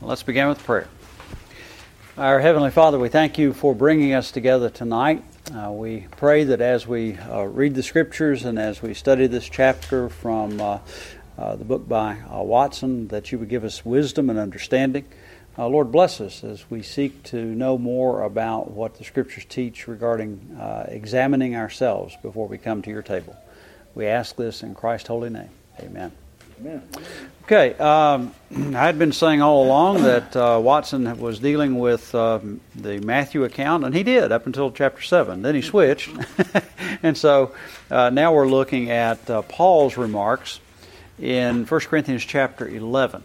Let's begin with prayer. Our Heavenly Father, we thank you for bringing us together tonight. We pray that as we read the Scriptures and as we study this chapter from the book by Watson, that you would give us wisdom and understanding. Lord, bless us as we seek to know more about what the Scriptures teach regarding examining ourselves before we come to your table. We ask this in Christ's holy name. Amen. Amen. Okay, I had been saying all along that Watson was dealing with the Matthew account, and he did up until chapter 7. Then he switched. And so now we're looking at Paul's remarks in 1 Corinthians chapter 11.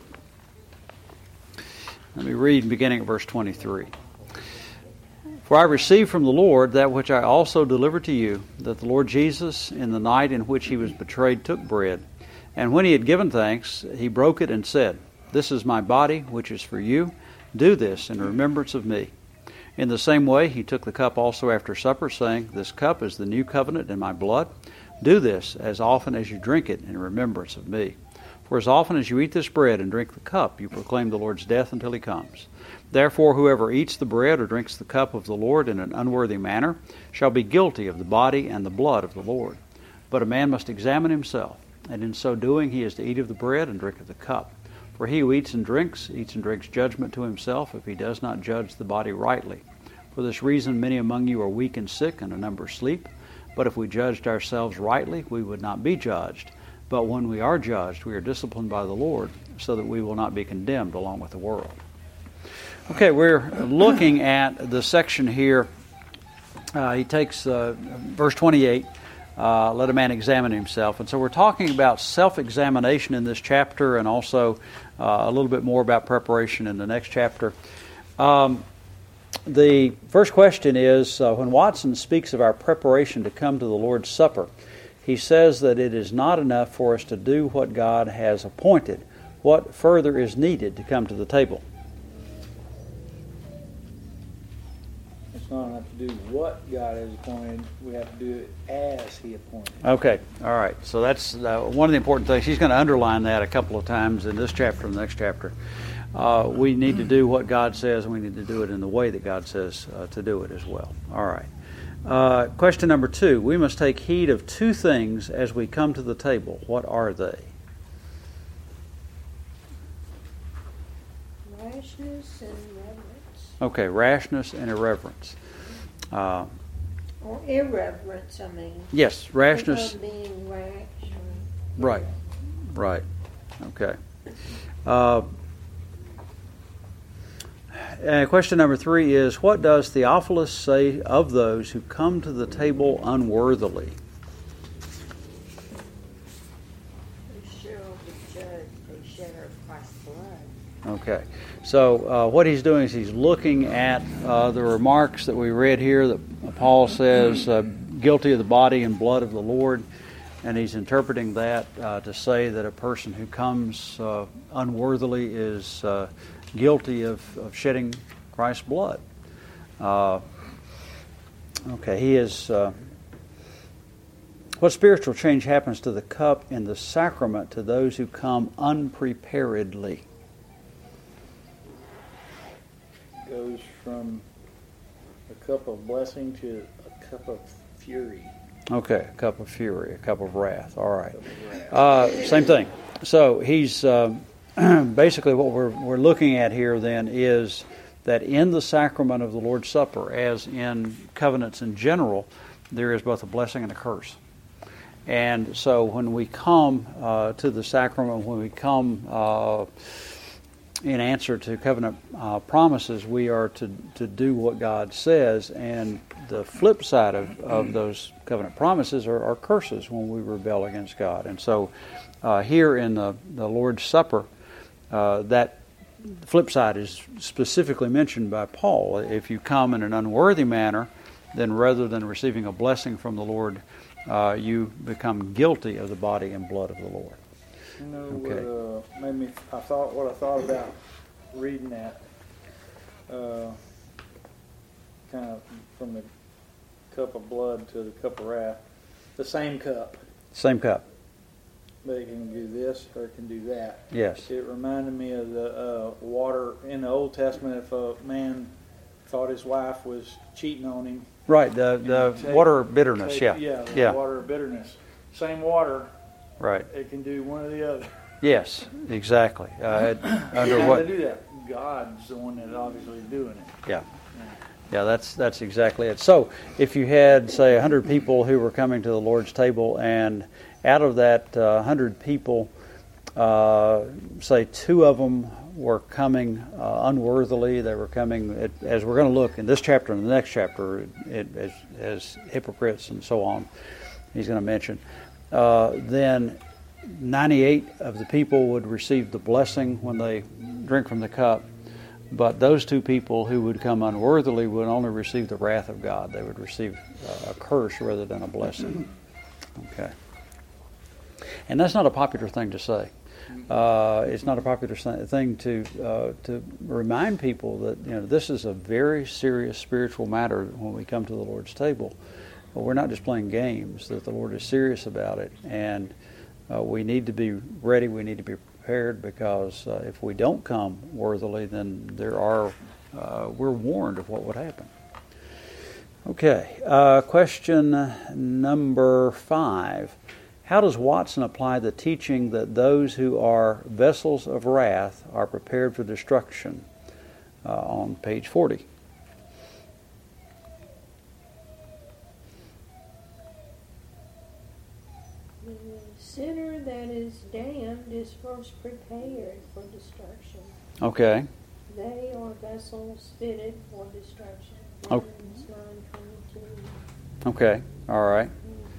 Let me read beginning at verse 23. For I received from the Lord that which I also delivered to you, that the Lord Jesus, in the night in which he was betrayed, took bread. And when he had given thanks, he broke it and said, This is my body, which is for you. Do this in remembrance of me. In the same way, he took the cup also after supper, saying, This cup is the new covenant in my blood. Do this as often as you drink it in remembrance of me. For as often as you eat this bread and drink the cup, you proclaim the Lord's death until he comes. Therefore, whoever eats the bread or drinks the cup of the Lord in an unworthy manner shall be guilty of the body and the blood of the Lord. But a man must examine himself, and in so doing he is to eat of the bread and drink of the cup. For he who eats and drinks judgment to himself, if he does not judge the body rightly. For this reason many among you are weak and sick, and a number sleep. But if we judged ourselves rightly, we would not be judged. But when we are judged, we are disciplined by the Lord, so that we will not be condemned along with the world. Okay, we're looking at the section here. He takes verse 28, let a man examine himself. And so we're talking about self-examination in this chapter, and also a little bit more about preparation in the next chapter. The first question is, when Watson speaks of our preparation to come to the Lord's Supper, he says that it is not enough for us to do what God has appointed. What further is needed to come to the table? It's not enough to do what God has appointed. We have to do it as he appointed. Okay, all right. So that's one of the important things. He's going to underline that a couple of times in this chapter and the next chapter. We need to do what God says, and we need to do it in the way that God says to do it as well. All right. Question number 2. We must take heed of 2 things as we come to the table. What are they? Rashness and reverence. Okay, rashness and irreverence. Or irreverence, I mean. Yes, rashness. Being rash. Right. Okay. Question number 3 is, what does Theophilus say of those who come to the table unworthily? They shall be judged. They share of Christ's blood. Okay. So what he's doing is he's looking at the remarks that we read here that Paul says, guilty of the body and blood of the Lord, and he's interpreting that to say that a person who comes unworthily is guilty of shedding Christ's blood. Okay, he is... what spiritual change happens to the cup in the sacrament to those who come unpreparedly? Goes from a cup of blessing to a cup of fury. Okay, a cup of fury, a cup of wrath. All right. Same thing. So he's basically what we're looking at here then is that in the sacrament of the Lord's Supper, as in covenants in general, there is both a blessing and a curse. And so when we come to the sacrament, when we come in answer to covenant promises, we are to do what God says, and the flip side of those covenant promises are curses when we rebel against God. And so here in the Lord's Supper, that flip side is specifically mentioned by Paul. If you come in an unworthy manner, then rather than receiving a blessing from the Lord, you become guilty of the body and blood of the Lord. You know, Okay. made me. I thought about reading that, kind of from the cup of blood to the cup of wrath, the same cup. Same cup. but it can do this or it can do that. Yes. It reminded me of the water in the Old Testament. If a man thought his wife was cheating on him, Right. The water of bitterness. Yeah. The water of bitterness. Same water. Right. It can do one or the other. Yes. Exactly. Under How what? to do that? God's the one that's obviously doing it. Yeah. Yeah, that's exactly it. So if you had, say, 100 people who were coming to the Lord's table, and out of that 100 people, say 2 of them were coming unworthily, they were coming, as we're going to look in this chapter and the next chapter, as hypocrites and so on, he's going to mention, then 98 of the people would receive the blessing when they drink from the cup. But those 2 people who would come unworthily would only receive the wrath of God. They would receive a curse rather than a blessing. Okay. And that's not a popular thing to say. It's not a popular thing to remind people that this is a very serious spiritual matter when we come to the Lord's table. But we're not just playing games. That the Lord is serious about it, and we need to be ready. We need to be prepared, because if we don't come worthily, then we're warned of what would happen. Okay, question number 5. How does Watson apply the teaching that those who are vessels of wrath are prepared for destruction on page 40? Sinner that is damned is first prepared for destruction. Okay. They are vessels fitted for destruction. Oh. Romans 9:22. Okay. All right.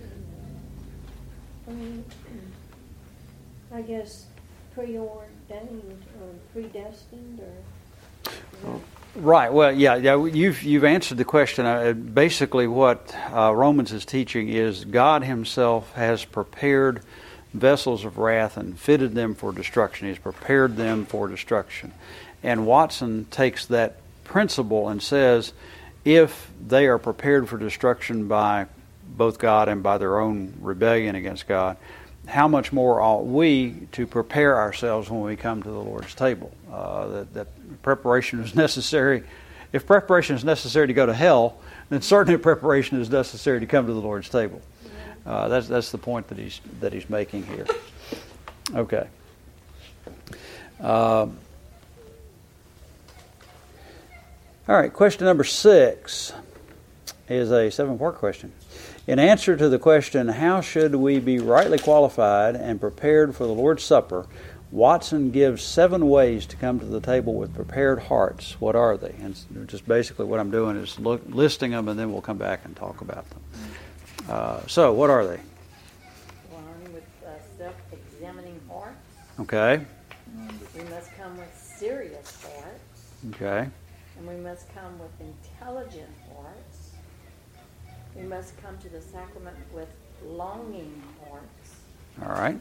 I guess preordained or predestined or. Right. Well, yeah. You've answered the question. Basically, what Romans is teaching is God Himself has prepared vessels of wrath and fitted them for destruction. He's prepared them for destruction. And Watson takes that principle and says, if they are prepared for destruction by both God and by their own rebellion against God, how much more ought we to prepare ourselves when we come to the Lord's table? That preparation is necessary. If preparation is necessary to go to hell, then certainly preparation is necessary to come to the Lord's table. That's the point that he's making here. Okay. All right. Question number 6 is a 7-part question. In answer to the question, how should we be rightly qualified and prepared for the Lord's Supper, Watson gives 7 ways to come to the table with prepared hearts. What are they? And just basically what I'm doing is listing them, and then we'll come back and talk about them. So, what are they? 1, with self-examining hearts. Okay. We must come with serious hearts. Okay. And we must come with intelligent hearts. We must come to the sacrament with longing hearts. All right.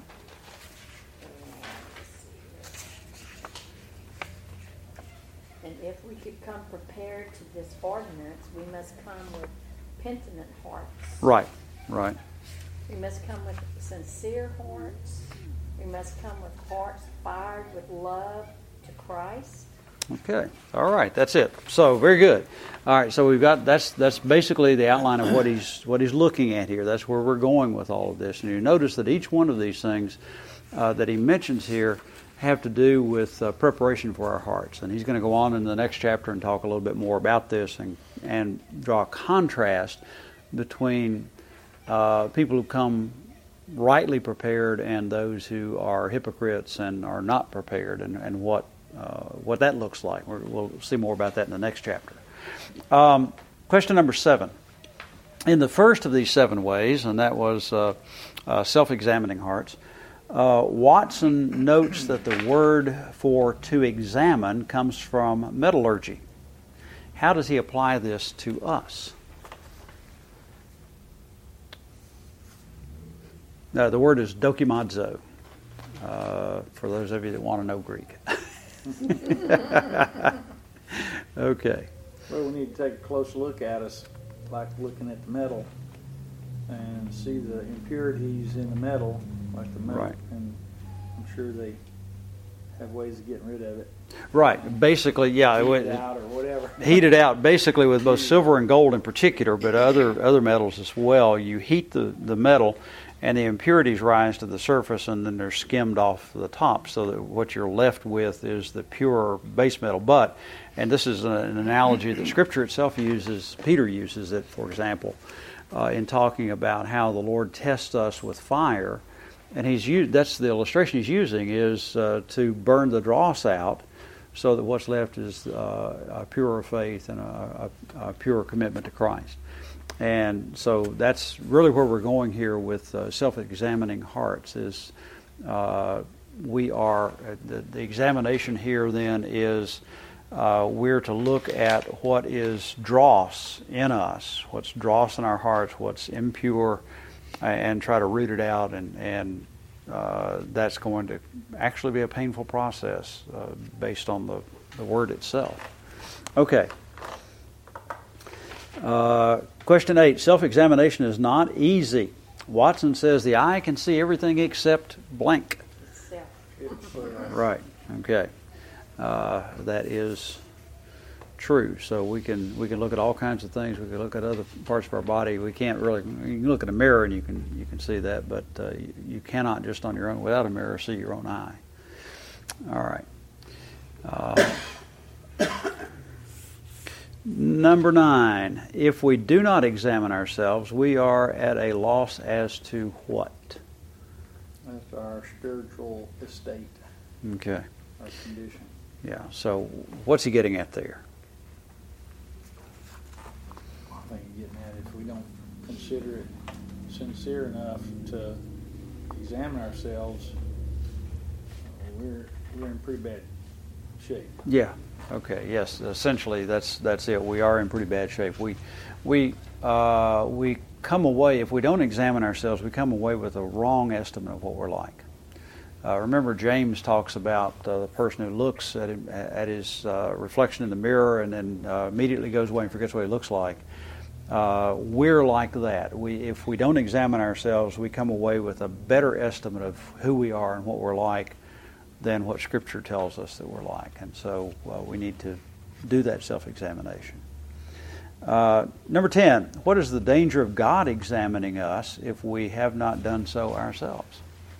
And if we could come prepared to this ordinance, we must come with penitent hearts. Right. We must come with sincere hearts. We must come with hearts fired with love to Christ. Okay. All right. That's it. So very good. All right. So we've got that's basically the outline of what he's looking at here. That's where we're going with all of this. And you notice that each one of these things that he mentions here have to do with preparation for our hearts. And he's going to go on in the next chapter and talk a little bit more about this and draw a contrast between people who come rightly prepared and those who are hypocrites and are not prepared, and what that looks like. We'll see more about that in the next chapter. Question number 7. In the first of these 7 ways, and that was self-examining hearts, Watson notes that the word for to examine comes from metallurgy. How does he apply this to us? No, the word is dokimazo, for those of you that want to know Greek. Okay. Well, we need to take a close look at us, like looking at the metal, and see the impurities in the metal, like the metal. Right. And I'm sure they have ways of getting rid of it. Right. Basically, yeah. Heat it out or whatever. Heated out, basically with both silver and gold in particular, but other metals as well. You heat the metal, and the impurities rise to the surface, and then they're skimmed off the top, so that what you're left with is the pure base metal. But, and this is an analogy that Scripture itself uses, Peter uses it, for example, in talking about how the Lord tests us with fire, and that's the illustration he's using, is to burn the dross out, so that what's left is a purer faith and a purer commitment to Christ. And so that's really where we're going here with self-examining hearts. Is we are the examination here then is we're to look at what is dross in us, what's dross in our hearts, what's impure, and try to root it out, and that's going to actually be a painful process based on the Word itself. Okay. Question 8. Self-examination is not easy. Watson says the eye can see everything except blank. Right. Okay. That is true. So we can look at all kinds of things. We can look at other parts of our body. We can't really. You can look at a mirror and you can see that, but you cannot just on your own without a mirror see your own eye. All right. Number 9. If we do not examine ourselves, we are at a loss as to what? That's our spiritual estate. Okay. Our condition. Yeah. So what's he getting at there? I think you're getting at if we don't consider it sincere enough to examine ourselves, we're in pretty bad shape. Yeah. Okay. Yes. Essentially, that's it. We are in pretty bad shape. We come away, if we don't examine ourselves, we come away with a wrong estimate of what we're like. Remember, James talks about the person who looks at his reflection in the mirror and then immediately goes away and forgets what he looks like. We're like that. If we don't examine ourselves, we come away with a better estimate of who we are and what we're like than what Scripture tells us that we're like. And so we need to do that self-examination. Number 10, what is the danger of God examining us if we have not done so ourselves?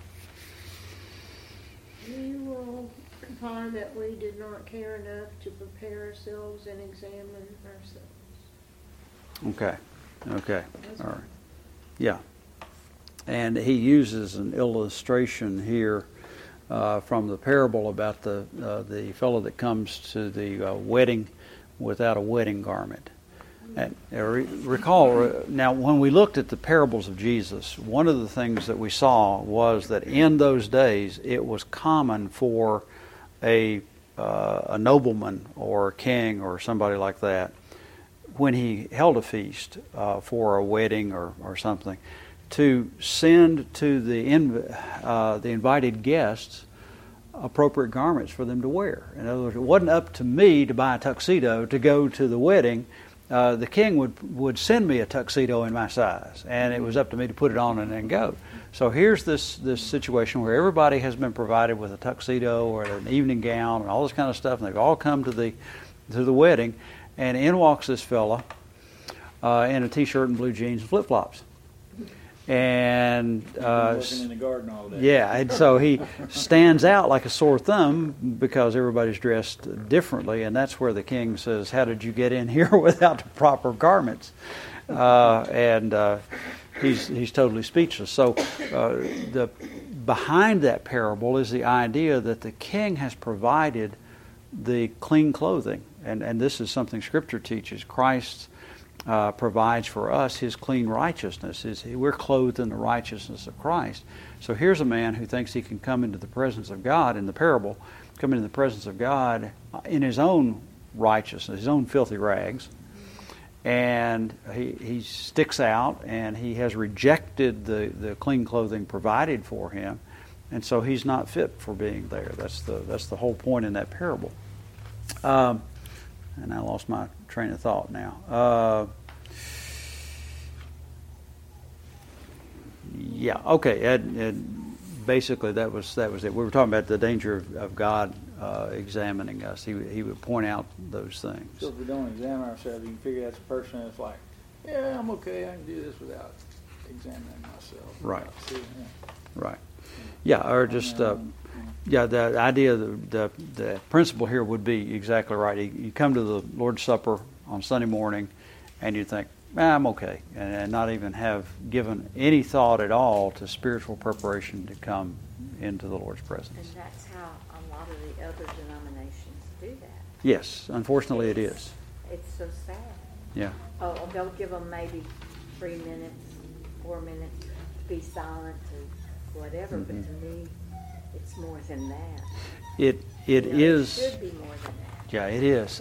We will find that we did not care enough to prepare ourselves and examine ourselves. Okay. All right. Yeah. And he uses an illustration here from the parable about the fellow that comes to the wedding without a wedding garment. And recall, now when we looked at the parables of Jesus, one of the things that we saw was that in those days it was common for a nobleman or a king or somebody like that, when he held a feast for a wedding or something, to send to the invited guests appropriate garments for them to wear. In other words, it wasn't up to me to buy a tuxedo to go to the wedding. The king would send me a tuxedo in my size, and it was up to me to put it on and then go. So here's this situation where everybody has been provided with a tuxedo or an evening gown and all this kind of stuff, and they've all come to the wedding, and in walks this fella in a t-shirt and blue jeans and flip-flops. And working in the garden all day. Yeah, and so he stands out like a sore thumb because everybody's dressed differently, and that's where the king says, "How did you get in here without the proper garments?" He's totally speechless. So behind that parable is the idea that the king has provided the clean clothing, and this is something Scripture teaches. Christ provides for us His clean righteousness. We're clothed in the righteousness of Christ. So here's a man who thinks he can come into the presence of God in the parable, come into the presence of God in his own righteousness, his own filthy rags, and he sticks out, and he has rejected the clean clothing provided for him, and so he's not fit for being there. That's the whole point in that parable. And I lost my train of thought now. basically that was it. We were talking about the danger of God examining us. He would point out those things. So if we don't examine ourselves, you can figure that's a person that's like, yeah, I'm okay. I can do this without examining myself. Right. See, Right. Yeah, or just the idea, the principle here would be exactly right. You come to the Lord's Supper on Sunday morning, and you think, I'm okay, and not even have given any thought at all to spiritual preparation to come into the Lord's presence. And that's how a lot of the other denominations do that. Yes, unfortunately it is. It's so sad. Yeah. Oh, they'll give them maybe 3 minutes, 4 minutes to be silent to whatever, but to me, it's more than that. It is. It should be more than that. Yeah, it is.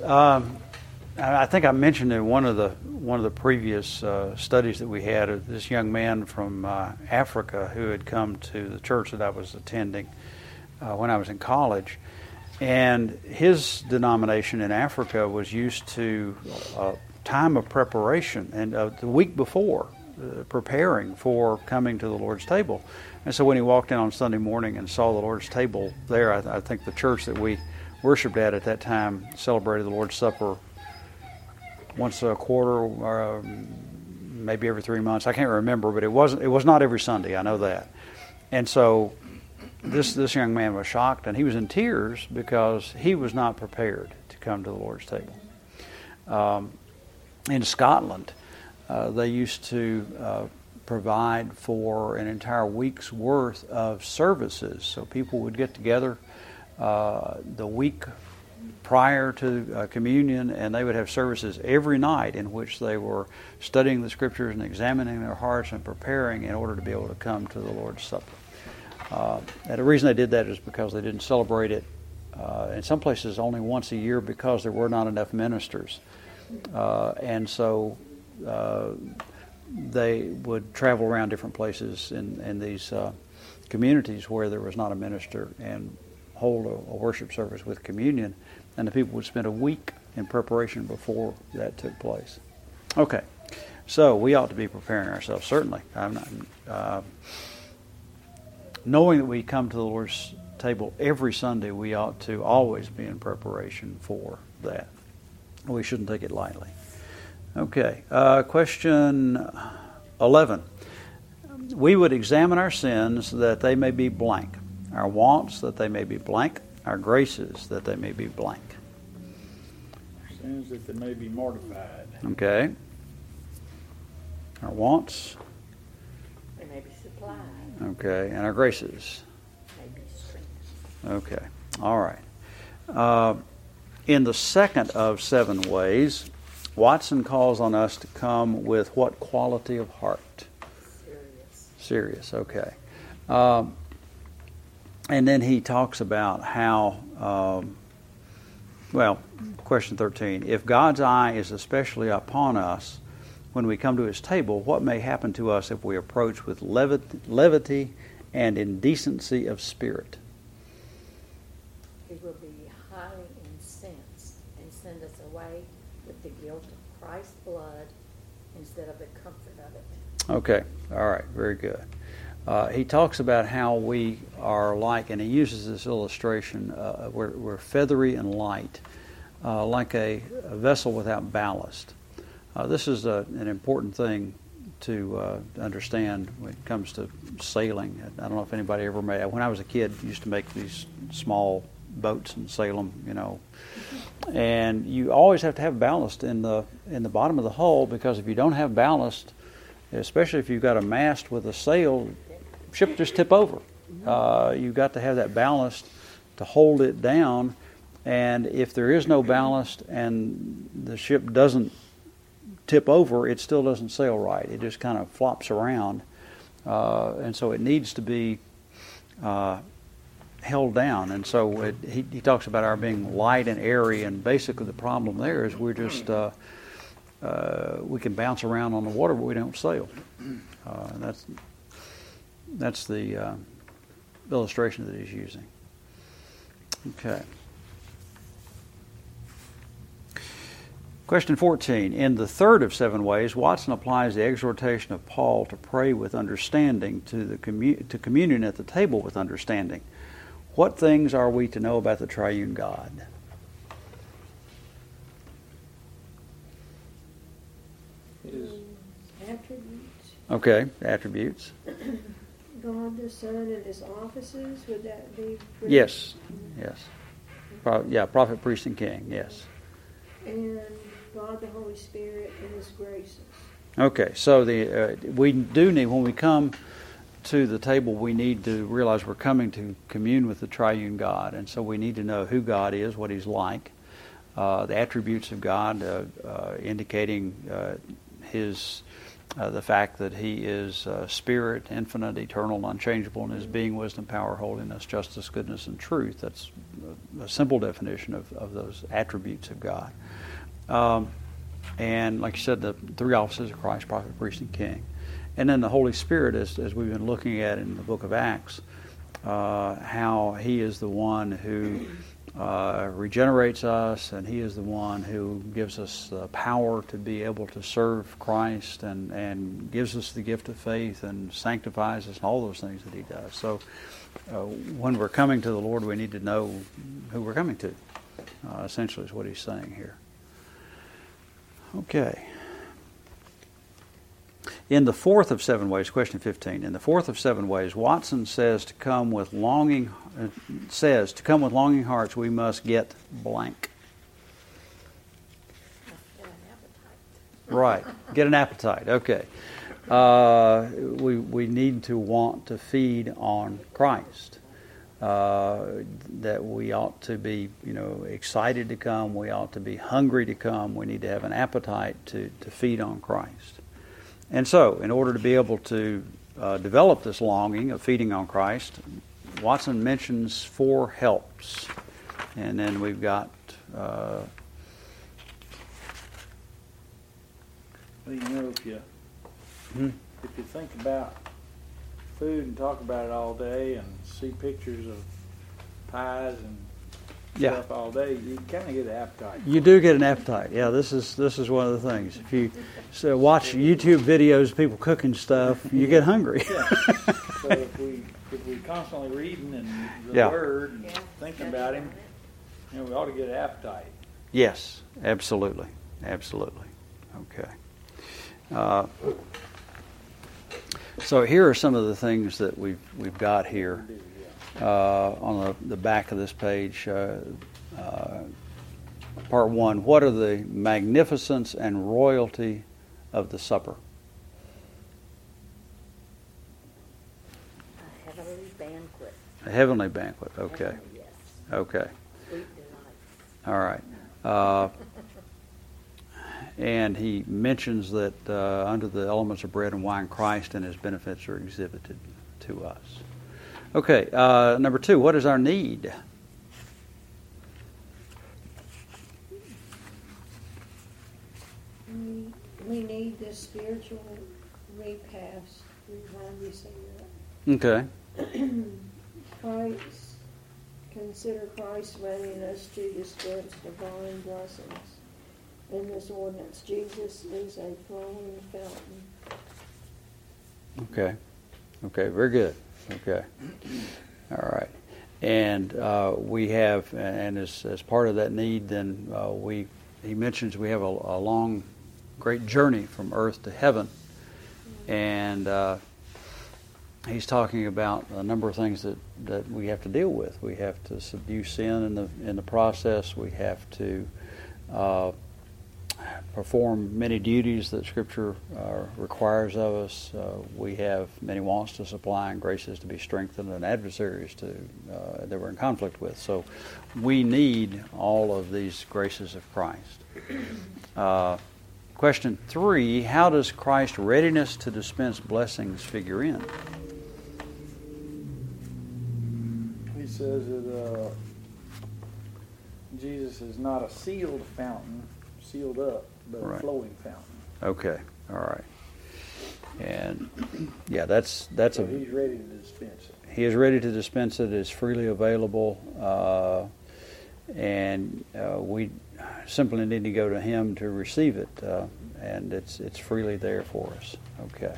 I think I mentioned in one of the previous studies that we had this young man from Africa who had come to the church that I was attending when I was in college, and his denomination in Africa was used to time of preparation and the week before preparing for coming to the Lord's table. And so when he walked in on Sunday morning and saw the Lord's table there, I think the church that we worshiped at that time celebrated the Lord's Supper once a quarter, or maybe every 3 months. I can't remember, but it was not every Sunday. I know that. And so this young man was shocked, and he was in tears because he was not prepared to come to the Lord's table. In Scotland, they used to provide for an entire week's worth of services. So people would get together the week prior to communion, and they would have services every night in which they were studying the Scriptures and examining their hearts and preparing in order to be able to come to the Lord's Supper. And the reason they did that is because they didn't celebrate it in some places only once a year because there were not enough ministers. And so they would travel around different places in these communities where there was not a minister and hold a worship service with communion, and the people would spend a week in preparation before that took place. Okay, so we ought to be preparing ourselves, certainly. Knowing that we come to the Lord's table every Sunday, we ought to always be in preparation for that. We shouldn't take it lightly. Okay, question 11. We would examine our sins that they may be blank, our wants that they may be blank, our graces that they may be blank. Sins that they may be mortified. Okay. Our wants. They may be supplied. Okay, and our graces. May be strengthened. Okay, all right. In the second of 7 ways, Watson calls on us to come with what quality of heart? Serious, okay. And then he talks about how, question 13, if God's eye is especially upon us when we come to His table, what may happen to us if we approach with levity and indecency of spirit? He will be highly incensed and send us away with the guilt of Christ's blood instead of the comfort of it. Okay, all right, very good. He talks about how we are like, and he uses this illustration, we're feathery and light, like a vessel without ballast. This is an important thing to understand when it comes to sailing. I don't know if anybody ever made. When I was a kid, I used to make these small boats and sail them, and you always have to have ballast in the bottom of the hull, because if you don't have ballast, especially if you've got a mast with a sail, ship just tip over. You've got to have that ballast to hold it down, and if there is no ballast and the ship doesn't tip over, it still doesn't sail right. It just kind of flops around, and so it needs to be held down. And so he talks about our being light and airy, and basically the problem there is we're just we can bounce around on the water, but we don't sail. That's the illustration that he's using. Okay. Question 14. In the third of 7 ways, Watson applies the exhortation of Paul to pray with understanding to communion at the table with understanding. What things are we to know about the triune God? His Attributes. Okay, attributes. God the Son and His offices, would that be? Yes, yes. Prophet, priest, and king, yes. And God the Holy Spirit and His graces. Okay, so we do need, when we come to the table, we need to realize we're coming to commune with the triune God, and so we need to know who God is, what He's like, the attributes of God, indicating the fact that He is Spirit, infinite, eternal, unchangeable in His being, wisdom, power, holiness, justice, goodness, and truth. That's a simple definition of those attributes of God. And like you said, the 3 offices of Christ, prophet, priest, and king. And then the Holy Spirit, as we've been looking at in the book of Acts, how He is the one who regenerates us, and He is the one who gives us the power to be able to serve Christ, and gives us the gift of faith and sanctifies us, and all those things that He does. So when we're coming to the Lord, we need to know who we're coming to, essentially is what he's saying here. Okay. In the fourth of 7 ways, question 15, in the fourth of 7 ways, Watson says to come with longing hearts we must get blank. Get an appetite. Right. Get an appetite. Okay. We need to want to feed on Christ. That we ought to be, excited to come. We ought to be hungry to come. We need to have an appetite to feed on Christ. And so, in order to be able to develop this longing of feeding on Christ, Watson mentions 4 helps. And then we've got... Well, if you think about food and talk about it all day and see pictures of pies and stuff all day, you kind of get an appetite. You do get an appetite. Yeah, this is one of the things. If you watch YouTube videos of people cooking stuff, you get hungry. Yeah. So if we constantly reading and the Word and thinking about Him, we ought to get an appetite. Yes, absolutely. Okay. So here are some of the things that we've got here on the back of this page. Part 1, what are the magnificence and royalty of the supper? A heavenly banquet. A heavenly banquet, okay. Heavenly, yes. Okay. Sweet delight. All right. And he mentions that under the elements of bread and wine, Christ and His benefits are exhibited to us. Okay, number 2, what is our need? We need the spiritual repast. How do you say Okay. that? Consider Christ readying us to dispense divine blessings. In this ordinance, Jesus is a flowing fountain. Okay, very good. Okay. All right. And we have, and as part of that need, then he mentions we have a long, great journey from earth to heaven. And he's talking about a number of things that we have to deal with. We have to subdue sin in the process. We have to perform many duties that Scripture requires of us. We have many wants to supply and graces to be strengthened and adversaries that we're in conflict with. So we need all of these graces of Christ. Question 3, how does Christ's readiness to dispense blessings figure in? He says that Jesus is not a sealed fountain, sealed up, but a flowing fountain. Okay, all right. And that's so he's ready to dispense it. He is ready to dispense it. It's freely available, and we simply need to go to Him to receive it, and it's freely there for us. Okay.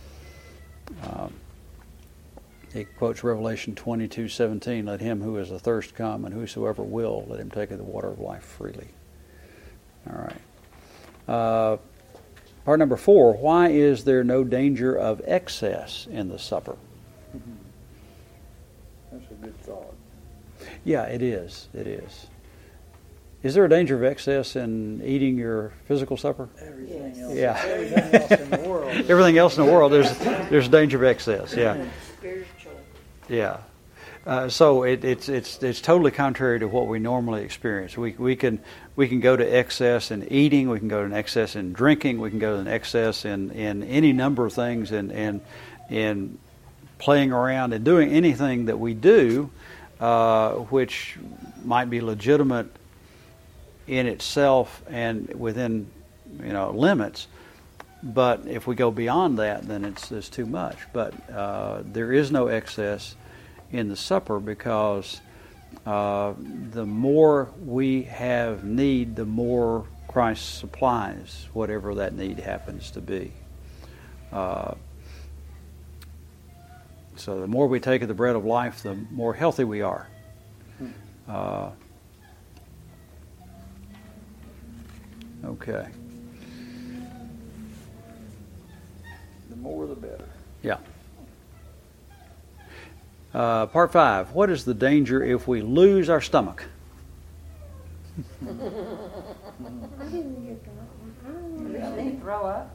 He quotes Revelation 22:17, "Let him who is athirst come, and whosoever will, let him take of the water of life freely." All right. Part number 4, why is there no danger of excess in the supper? That's a good thought. Yeah, it is. It is. Is there a danger of excess in eating your physical supper? Everything Yes. else. Yeah. Everything else in the world. Everything else in the world, there's danger of excess. Yeah. Spiritual. Yeah. So it's totally contrary to what we normally experience. We can go to excess in eating, we can go to an excess in drinking, we can go to an excess in any number of things, in playing around and doing anything that we do, which might be legitimate in itself and within limits. But if we go beyond that, then it's too much. But there is no excess in the supper, because the more we have need, the more Christ supplies whatever that need happens to be. So the more we take of the bread of life, the more healthy we are. Okay. The more the better. Yeah. Part 5. What is the danger if we lose our stomach? I didn't get that one. I don't Really? know. Throw up?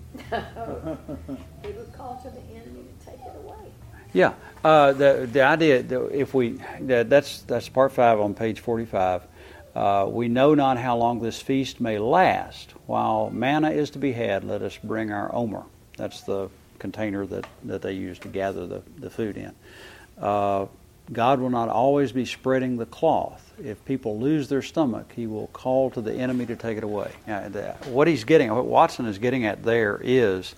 He would call to the enemy to take it away. Yeah. The idea that if we that's part 5 on page 45. We know not how long this feast may last. While manna is to be had, let us bring our omer. That's the container that they use to gather the food in. God will not always be spreading the cloth. If people lose their stomach, He will call to the enemy to take it away. What Watson is getting at there is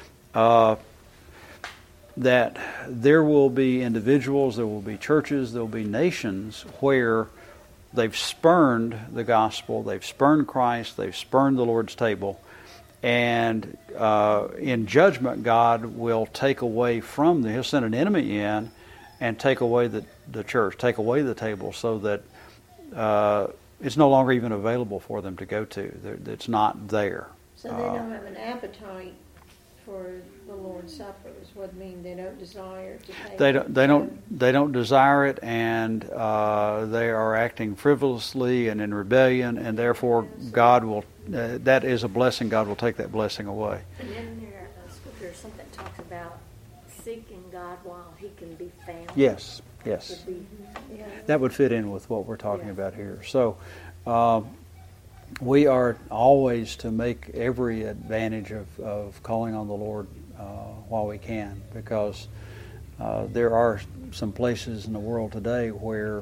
that there will be individuals, there will be churches, there will be nations where they've spurned the gospel, they've spurned Christ, they've spurned the Lord's table, and in judgment, God will take away from them. He'll send an enemy in and take away the church, take away the table, so that it's no longer even available for them to go to. It's not there. So they don't have an appetite for the Lord's Supper. Is what I mean. They don't desire to take. They don't desire it, and they are acting frivolously and in rebellion, and therefore God will. That is a blessing. God will take that blessing away. And then there's something that talks about seeking God while He can be found. Yes. Would be, That would fit in with what we're talking about here. So we are always to make every advantage of calling on the Lord while we can, because there are some places in the world today where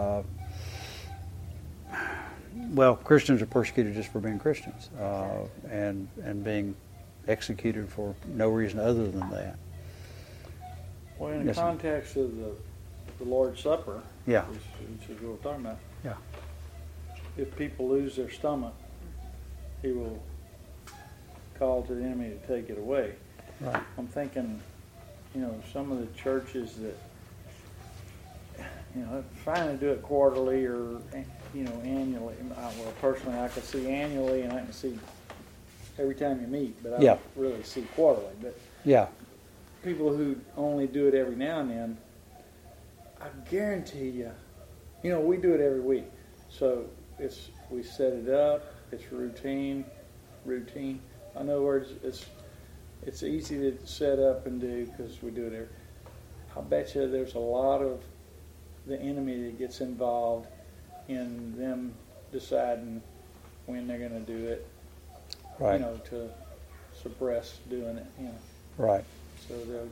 Christians are persecuted just for being Christians, and being executed for no reason other than that. Well, in the Yes, context of the Lord's Supper, Yeah. which is what we're talking about, Yeah. if people lose their stomach, He will call to the enemy to take it away. Right. I'm thinking, some of the churches that, trying to do it quarterly or, annually. Well, personally, I can see annually and I can see every time you meet, but I don't really see quarterly. But Yeah. people who only do it every now and then, I guarantee you, we do it every week. So we set it up, it's routine. In other words, it's easy to set up and do because we do it every. I bet you there's a lot of the enemy that gets involved in them deciding when they're going to do it, Right. to suppress doing it, Right. So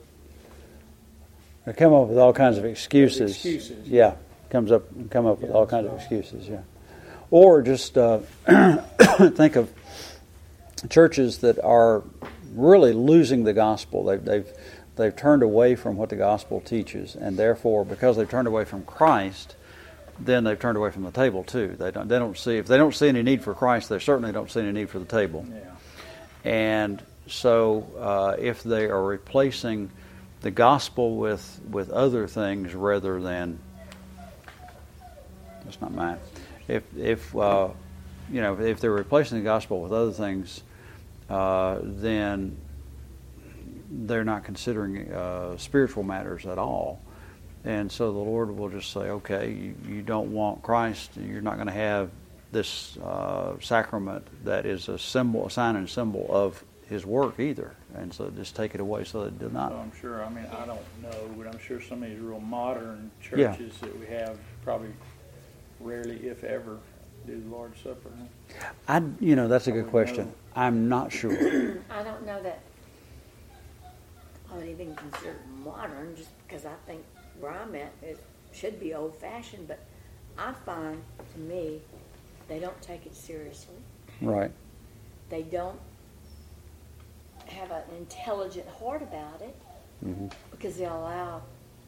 They come up with all kinds of excuses. Excuses. Yeah. Come up with all kinds of excuses. Yeah. Or just think of churches that are really losing the gospel. They've turned away from what the gospel teaches, and therefore, because they've turned away from Christ, then they've turned away from the table too. They don't see, if they don't see any need for Christ, they certainly don't see any need for the table. Yeah. And so if they are replacing the gospel with other things rather than, that's not mine. If they're replacing the gospel with other things, then they're not considering spiritual matters at all. And so the Lord will just say, okay, you don't want Christ, you're not going to have this sacrament that is a symbol, a sign and symbol of His work either. And so just take it away so that it does not. So I'm sure, I mean, I don't know, but I'm sure some of these real modern churches that we have probably rarely, if ever, do the Lord's Supper. That's a good question. I'm not sure. I don't know that I would even consider it modern, just because I think where I'm at it should be old-fashioned, but I find, to me, they don't take it seriously. Right. They don't have an intelligent heart about it, Mm-hmm. because they allow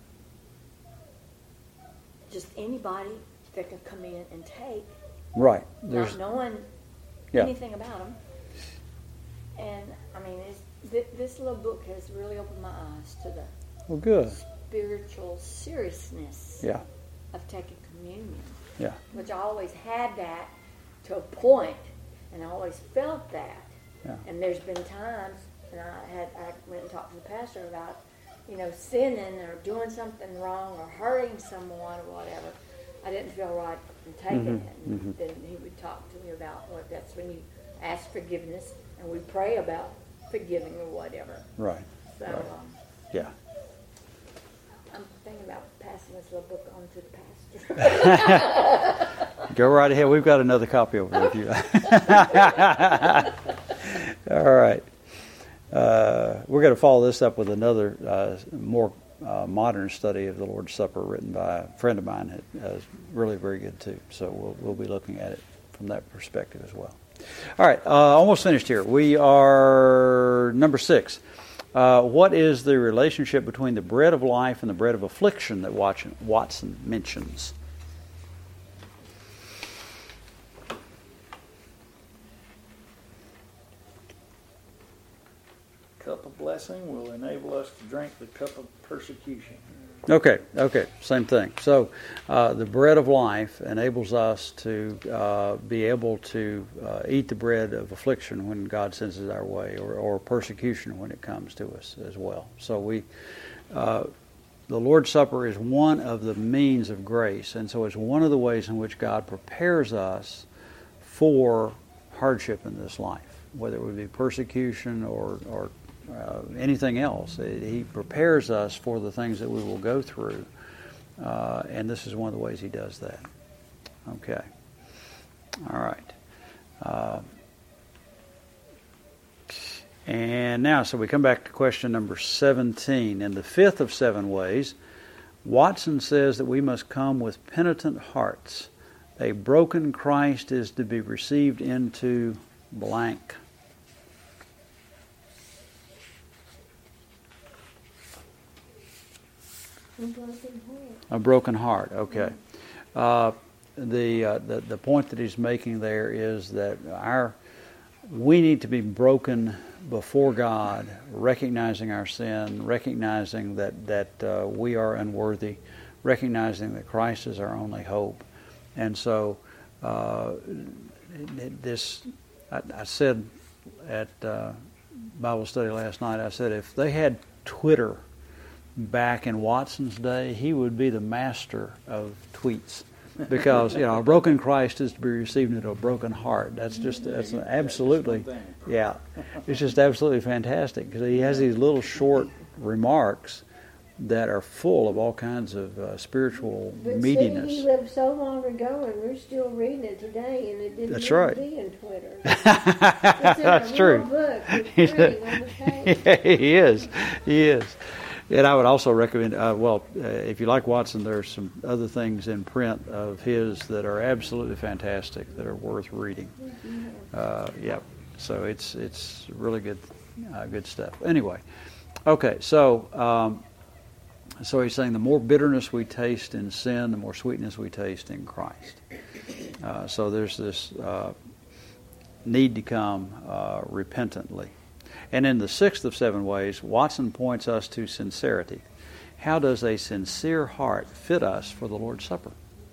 just anybody that can come in and take, Right. not knowing anything about them. And I mean, this little book has really opened my eyes to the good. spiritual seriousness Yeah. of taking communion. Yeah. Which I always had that to a point, and I always felt that. Yeah. And there's been times, and I went and talked to the pastor about, sinning or doing something wrong or hurting someone or whatever. I didn't feel right in taking it. And then he would talk to me about that's when you ask forgiveness, and we pray about forgiving or whatever. Right. So Yeah. I'm thinking about passing this little book on to the pastor. Go right ahead. We've got another copy over there if you. All right. We're going to follow this up with another more modern study of the Lord's Supper written by a friend of mine. It's really very good too. So we'll be looking at it from that perspective as well. All right. Almost finished here. We are number 6. What is the relationship between the bread of life and the bread of affliction that Watson mentions? Cup of blessing will enable us to drink the cup of persecution. Okay, same thing. So the bread of life enables us to be able to eat the bread of affliction when God sends it our way, or persecution when it comes to us as well. So the Lord's Supper is one of the means of grace, and so it's one of the ways in which God prepares us for hardship in this life, whether it would be persecution or anything else. He prepares us for the things that we will go through, and this is one of the ways He does that. Okay. All right. And now, so we come back to question number 17. In the 5th of 7 ways, Watson says that we must come with penitent hearts. A broken Christ is to be received into blank. A broken heart. Okay. The point that he's making there is that we need to be broken before God, recognizing our sin, recognizing that we are unworthy, recognizing that Christ is our only hope. And so I said at Bible study last night, I said if they had Twitter back in Watson's day, he would be the master of tweets, because a broken Christ is to be received into a broken heart. That's absolutely, it's just absolutely fantastic, because he has these little short remarks that are full of all kinds of spiritual meatiness. See, he lived so long ago, and we're still reading it today, and it didn't That's really right. be in Twitter. That's true. Book. It's free on the page. Yeah, he is. And I would also recommend, if you like Watson, there's some other things in print of his that are absolutely fantastic, that are worth reading. So it's really good stuff. Anyway, okay, so So he's saying the more bitterness we taste in sin, the more sweetness we taste in Christ. So there's this need to come repentantly. And in the sixth of 7 ways, Watson points us to sincerity. How does a sincere heart fit us for the Lord's Supper?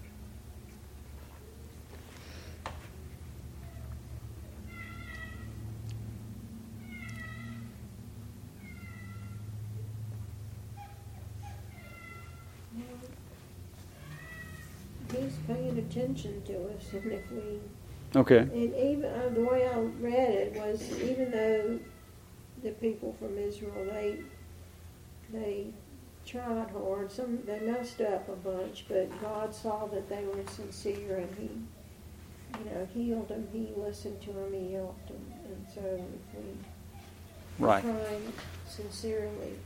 He's paying attention to us, and if we, Okay. and even the way I read it was, even though the people from Israel, they tried hard, they messed up a bunch, but God saw that they were sincere, and He, healed them. He listened to them. He helped them, and so if we Right. try sincerely,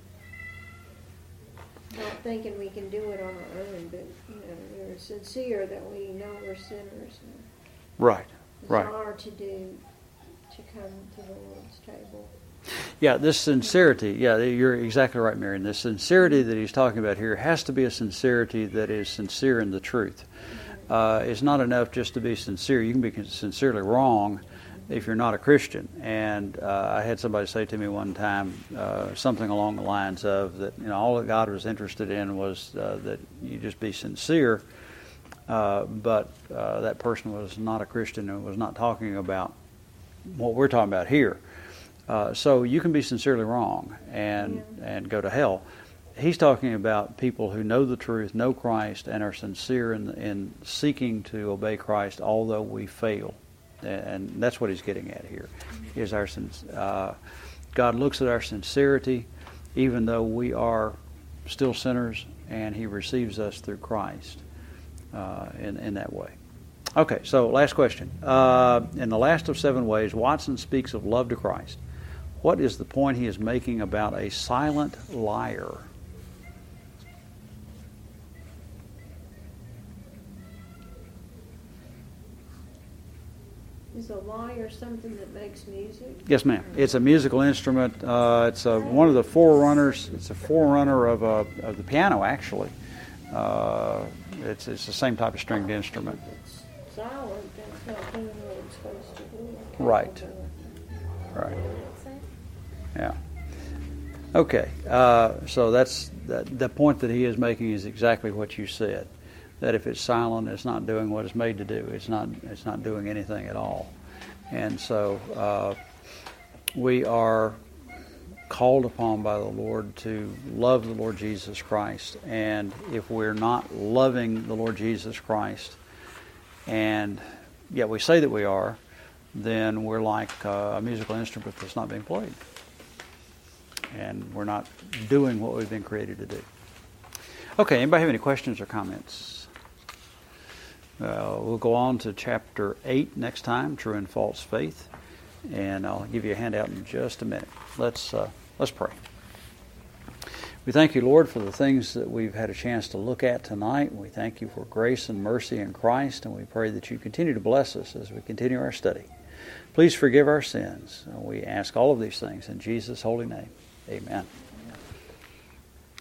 not thinking we can do it on our own, but we're sincere that we know we're sinners and Right. Right. desire to come to the Lord's table. Yeah, this sincerity, you're exactly right, Marion. The sincerity that he's talking about here has to be a sincerity that is sincere in the truth. It's not enough just to be sincere. You can be sincerely wrong if you're not a Christian. And I had somebody say to me one time something along the lines of that, all that God was interested in was that you just be sincere, but that person was not a Christian and was not talking about what we're talking about here. So you can be sincerely wrong and go to hell. He's talking about people who know the truth, know Christ, and are sincere in seeking to obey Christ, although we fail. And that's what he's getting at here. Is God looks at our sincerity, even though we are still sinners, and He receives us through Christ in that way. Okay, so last question. In the last of 7 ways, Watson speaks of love to Christ. What is the point he is making about a silent liar? Is a lyre something that makes music? Yes, ma'am. It's a musical instrument. It's one of the forerunners. It's a forerunner of the piano, actually. It's the same type of stringed instrument. It's silent. That's not doing what it's supposed to do. Right. Right. Yeah. Okay. So that's the point that he is making is exactly what you said. That if it's silent, it's not doing what it's made to do. It's not doing anything at all. And so we are called upon by the Lord to love the Lord Jesus Christ. And if we're not loving the Lord Jesus Christ, and yet we say that we are, then we're like a musical instrument that's not being played. And we're not doing what we've been created to do. Okay, anybody have any questions or comments? We'll go on to chapter 8 next time, True and False Faith. And I'll give you a handout in just a minute. Let's pray. We thank you, Lord, for the things that we've had a chance to look at tonight. We thank you for grace and mercy in Christ, and we pray that you continue to bless us as we continue our study. Please forgive our sins. We ask all of these things in Jesus' holy name. Amen.